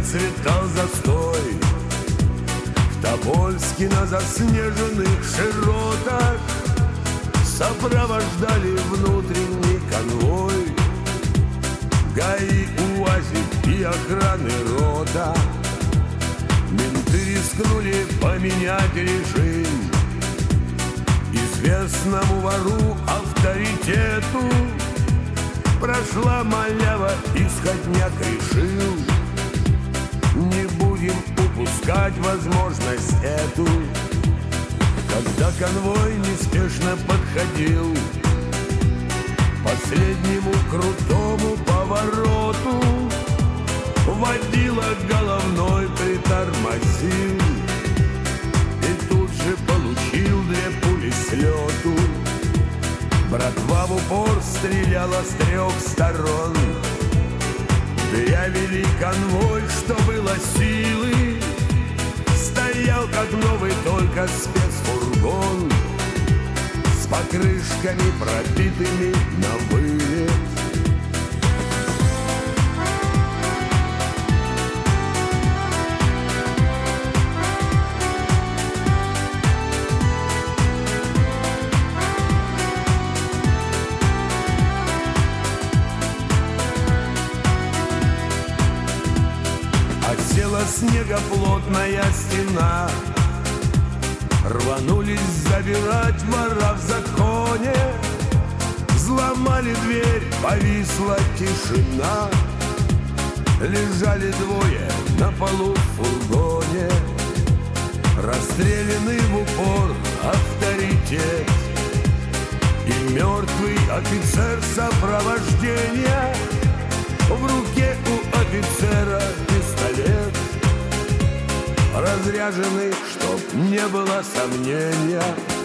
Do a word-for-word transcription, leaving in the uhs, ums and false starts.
процветал застой. В Тобольске на заснеженных широтах сопровождали внутренний конвой. ГАИ, УАЗик и охраны рота. Менты рискнули поменять режим. Известному вору авторитету прошла малява, исходняк решил: не будем упускать возможность эту. Когда конвой неспешно подходил к последнему крутому повороту, водила головной притормозил и тут же получил две пули с лету. Братва в упор стреляла с трех сторон. Я вели конвой, что было силы. Стоял как новый только спецфургон с покрышками пробитыми на вылет. Осела снегоплотная стена. Рванулись забирать вора в законе. Взломали дверь, повисла тишина. Лежали двое на полу в фургоне. Расстрелянный в упор авторитет и мертвый офицер сопровождения. В руке у офицера пистолет, разряженный, чтоб не было сомнения.